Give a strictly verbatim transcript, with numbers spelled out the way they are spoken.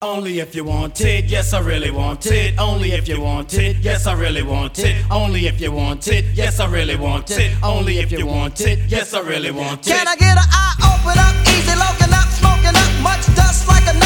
Only if you want it, yes I really want it. Only if you want it, yes I really want it. Only if you want it, yes I really want it. Only if you want it, yes I really want it. Can I get an eye open up, easy looking up, smoking up, much dust like a